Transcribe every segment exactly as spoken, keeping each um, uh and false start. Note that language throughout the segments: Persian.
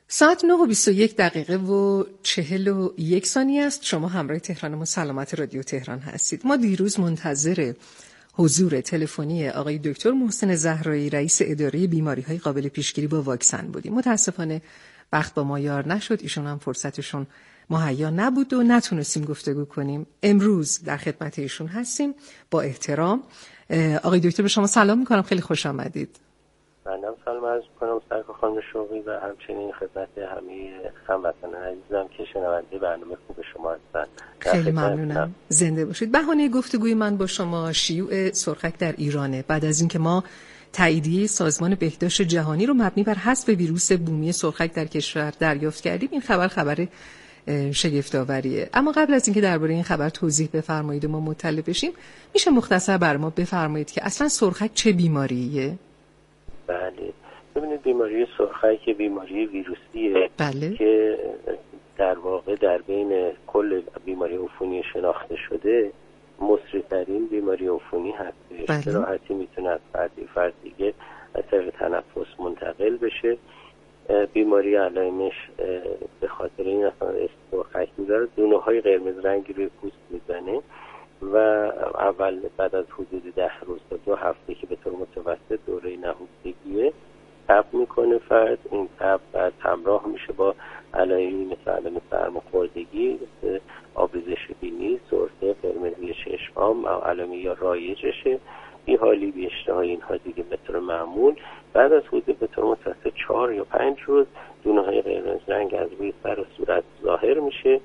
ساعت نه و بیست و یک دقیقه و چهل و یک ثانیه است. شما همراه تهران ما سلامت رادیو تهران هستید. ما دیروز منتظر حضور تلفنی آقای دکتر محسن زهرایی، رئیس اداره بیماری‌های قابل پیشگیری با واکسن بودیم. متاسفانه وقت با ما یار نشد، ایشون هم فرصتشون مهیا نبود و نتونستیم گفتگو کنیم. امروز در خدمت ایشون هستیم. با احترام آقای دکتر به شما سلام می‌کنم، خیلی خوش آمدید. بنده سلام عرض می‌کنم سرکار خانم شوقی و همچنین خدمت همه هموطنان عزیزم که شنونده برنامه خوب شما هستند. خیلی ممنونم، زنده باشید. بهانه گفتگوی من با شما شیوع سرخک در ایرانه، بعد از اینکه ما تاییدیه سازمان بهداشت جهانی رو مبنی بر حذف ویروس بومی سرخک در کشور دریافت کردیم. این خبر خبر شگفت‌آوریه. اما قبل از اینکه درباره این خبر توضیح بفرمایید و ما مطلع بشیم، میشه مختصر بر ما بفرمایید که اصلا سرخک چه بیماریه؟ بله، ببینید بیماری سرخک بیماری ویروسیه بله. که در واقع در بین کل بیماری عفونی شناخته شده مصری‌ترین بیماری عفونی هستش. بله. به راحتی میتونه از فردی فرد دیگه از طریق تنفس منتقل بشه. بیماری علائمش به خاطر این اصلا سرخک میذاره، دونه های قرمز رنگی روی پوست میزنه و اول بعد از حدود ده روز تا دو هفته که به طور متوسط دوره نهفتگیه تب میکنه فرد. این تب بعد همراه میشه با علائمی مثل علائم سرماخوردگی، مثل آبریزش بینی، سرفه، قرمزی چشم و علائمی یا رایجشه، بیحالی، بی‌اشتهایی، اینها دیگه به طور معمول. بعد از حدود به طور متوسط چهار یا پنج روز دونه های قرمز رنگ از روی سر و صورت ظاهر میشه.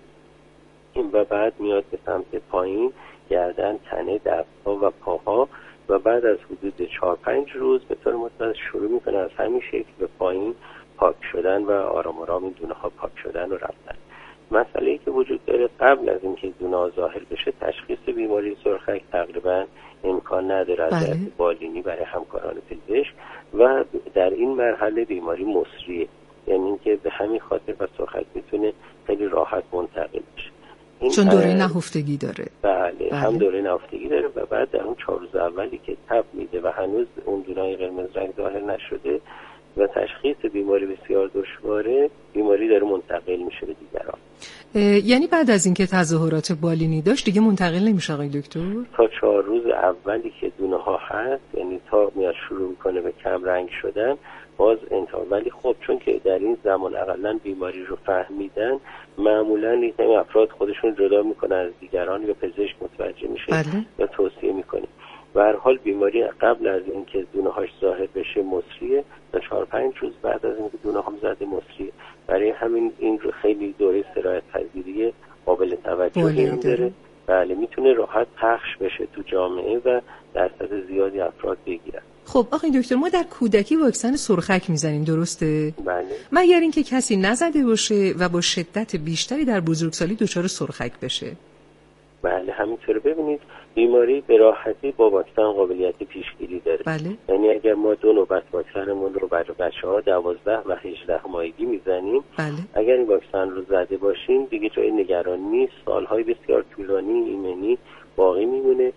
این و بعد میاد به سمت پایین، گردن، تنه، دست‌ها و پاها و بعد از حدود چهار پنج روز به طور متوسط شروع میکنه از همین شکل به پایین پاک شدن و آرام آرام این دونه ها پاک شدن و رفتن. مسئله‌ای که وجود داره قبل از اینکه دونه ها ظاهر بشه تشخیص بیماری سرخک تقریبا امکان نداره از جهت بالینی برای همکاران پزشک و در این مرحله بیماری مصریه، یعنی اینکه به همین خاطر و سرخک میتونه خیلی راحت منتقل بشه. چون دوره نهفتگی داره. بله, بله هم دوره نهفتگی داره و بعد در اون چهار روز اولی که تب میده و هنوز اون دونه‌های قرمز رنگ ظاهر نشده و تشخیص بیماری بسیار دشواره، بیماری داره منتقل میشه به دیگران. یعنی بعد از اینکه تظاهرات بالینی داشت دیگه منتقل نمیشه آقای دکتر؟ تا چهار روز اولی که دونه ها هست، یعنی تا میاد شروع میکنه به کم رنگ شدن باز انتها. ولی خب چون که در این زمان اقلا بیماری رو فهمیدن، معمولا این افراد خودشون جدا میکنن از دیگران یا پزشک متوجه میشه بله. یا توصیه میکنه. به هر حال بیماری قبل از اینکه دونه هاش ظاهر بشه مصریه، تا چهار پنج روز بعد از اینکه دونه ها زده مصریه. برای همین این رو خیلی دوره سرایت پذیری قابل توجهی داره. بله، میتونه راحت پخش بشه تو جامعه و درصد زیادی افراد بگیرن. خب آقای دکتر، ما در کودکی واکسن سرخک میزنیم، درسته؟ بله. مگر اینکه کسی نزده باشه و با شدت بیشتری در بزرگسالی دچار سرخک بشه؟ بله همینطوره. ببینید بیماری به راحتی با واکسن قابلیت پیشگیری داره. بله. یعنی اگر ما دو نوبت واکسنمون رو برای بچه‌ها دوازده و هجده ماهگی میزنیم، بله. اگر این واکسن رو زده باشیم دیگه جای نگرانی نیست، سالهای بسیار طولانی ایمنی باقی میمونه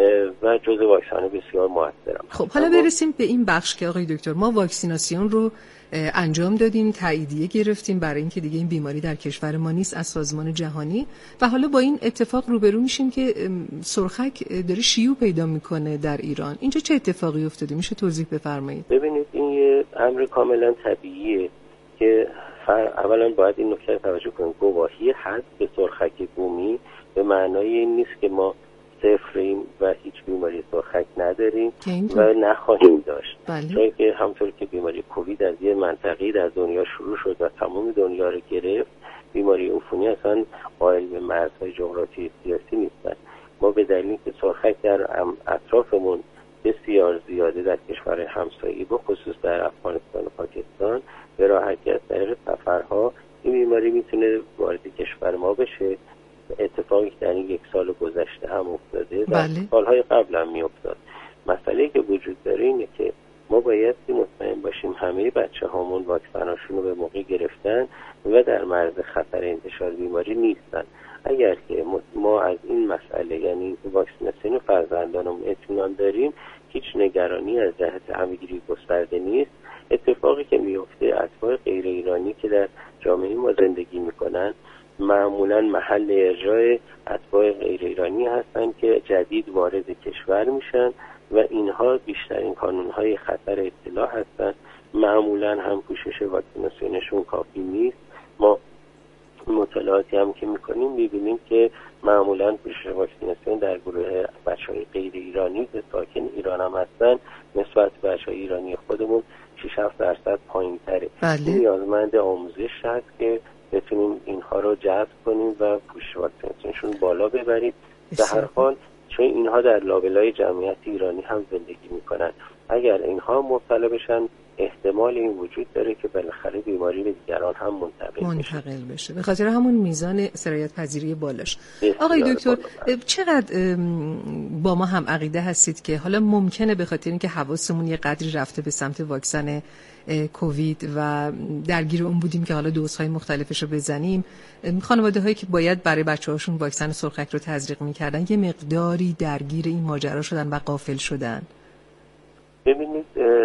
و جزء واکسن بسیار موثرم. خب حالا برسیم به این بخش که آقای دکتر ما واکسیناسیون رو انجام دادیم، تاییدیه گرفتیم برای اینکه دیگه این بیماری در کشور ما نیست از سازمان جهانی و حالا با این اتفاق روبرو میشیم که سرخک داره شیوع پیدا میکنه در ایران. اینجا چه اتفاقی افتاده؟ میشه توضیح بفرمایید؟ ببینید این یه امر کاملا طبیعیه که اولا باید این نکته توجه کنیم. گواهی هست به سرخک بومی به معنای این نیست که ما صفریم و هیچ بیماری سرخک نداریم و نخواهیم داشت. بله. چون که همطور که بیماری کووید از یه منطقه‌ای در دنیا شروع شد و تمام دنیا رو گرفت، بیماری عفونی اصلا قائل به مرزهای جغرافی سیاسی نیستن. ما به دلیلی که سرخک در اطرافمون بسیار زیاده در کشور همسایه، به خصوص در افغانستان و پاکستان، به راحتی از طریق سفرها این بیماری میتونه وارد کشور ما بشه. اتفاقی که در این یک سال گذشته هم افتاده، در بله. سالهای قبل هم می افتاد. مسئله‌ای که وجود داره اینه که ما باید مطمئن باشیم همه بچه هامون واکسناشون رو به موقع گرفتن و در معرض خطر انتشار بیماری نیستن. اگر که ما از این مسئله، یعنی واکسیناسیون فرزندانمون اطمینان داریم، هیچ نگرانی از جهت همه‌گیری گسترده نیست. اتفاقی که میفته اتباع غیر ایرانی که در جامعه ما زندگی میکنن معمولا محل ارجاع اتباع غیر ایرانی هستن که جدید وارد کشور میشن و اینها بیشترین کانونهای خطر ابتلا هستن. معمولا هم پوشش واکسیناسیونشون کافی نیست. ما مطالعاتی هم که میکنیم میبینیم که معمولا پوشش واکسیناسیون در گروه بچهای غیر ایرانی که ساکن ایران هم هستن نسبت به بچهای ایرانی خودمون شش هفت درصد پایین تره. بله. نیازمند آموزش هست که بتونیم اینها رو جذب کنیم و پوشش واکسیناسیونشون بالا ببریم. به هر حال چون اینها در لابلای جمعیت ایرانی هم زندگی میکنن، اگر اینها مبتلا بشن احتمال این وجود داره که بالاخره بیماری به دیگران هم منتقل, منتقل بشه. بشه به خاطر همون میزان سرایت پذیری بالاش. آقای دکتر چقدر با ما هم عقیده هستید که حالا ممکنه به خاطر اینکه حواسمون یه قدری رفته به سمت واکسن کووید و درگیر اون بودیم که حالا دوزهای مختلفش رو بزنیم، خانواده هایی که باید برای بچه هاشون واکسن سرخک رو تزریق میکردن یه مقداری درگیر این ماجرا شدن و غافل شدن؟ ببینید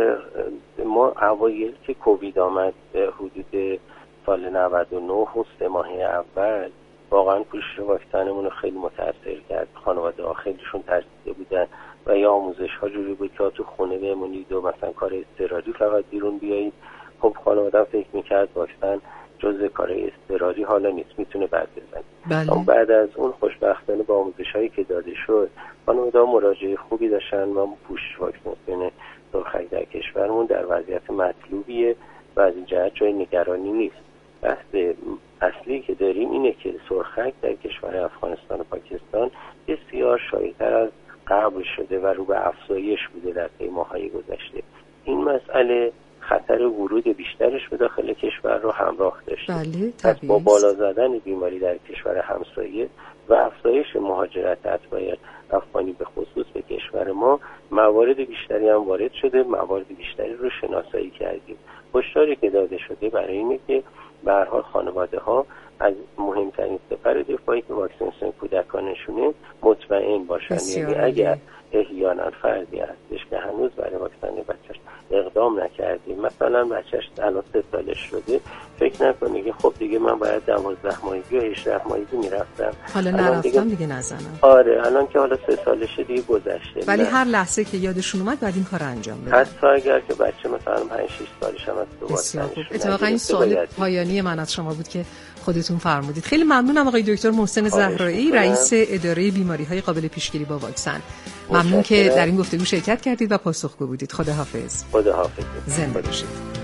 ما اوایل که کووید آمد حدود سال نود و نه و سه ماه اول واقعا پوشش واکسنمون رو خیلی متاثر کرد. خانواده ها خیلیشون ترسیده بودن و یا آموزش ها جوری بود که تو خونه بمونید و مثلا کار اضطراری فقط بیرون بیایید. خب خانواده فکر میکرد واکسن جزء کار اضطراری حالا نیست، میتونه بعد بزنید. بله. بعد از اون خوشبختانه با آموزش هایی که داده شد خانواده ها مراجعه خوبی داشتن و پوشش واکسن سرخک در کشورمون در وضعیت مطلوبیه و از این جهت جای نگرانی نیست. بحث اصلی که داریم اینه که سرخک در کشور افغانستان و پاکستان بسیار شایع‌تر از قبل شده و رو به افزایش بوده در طی ماه‌های گذشته. این مسئله خطر ورود بیشترش به داخل کشور رو همراه داشته. بله، پس با بالا زدن بیماری در کشور همسایه و افزایش مهاجرت اتباع افغانی به خصوص به کشور ما، موارد بیشتری هم وارد شده، موارد بیشتری رو شناسایی کردیم. هشداری که داده شده برای اینه که به هر حال خانواده ها از مهمترین سپر دفاعی که واکسیناسیون کودکانشونه مطمئن باشن. یعنی اگر احیانا فردی هستش که هنوز برای واکسن بچه‌ش اقدام نکردیم، مثلا بچه‌ش الان سه سالش شده، فکر نکنه که خب دیگه من باید دوازده ماهگی و هجده ماهگی میرفتم حالا نرفتم دیگه, دیگه نزنم. آره الان که حالا سه سالشه دیگه گذشته. ولی هر لحظه که یادشون اومد بعد این کار انجام بدن. حتی اگر که بچه مثلا پنج شش سالش هم از واکسنش. اتفاقا این سوال پایانی من از شما بود که خودتون فرمودید. خیلی ممنونم آقای دکتر محسن زهرایی، رئیس اداره بیماری‌های قابل پیشگیری با واکسن. ممنون که در این گفتگو شرکت کردید و پاسخگو بودید. خداحافظ. خداحافظ. زنده باشید.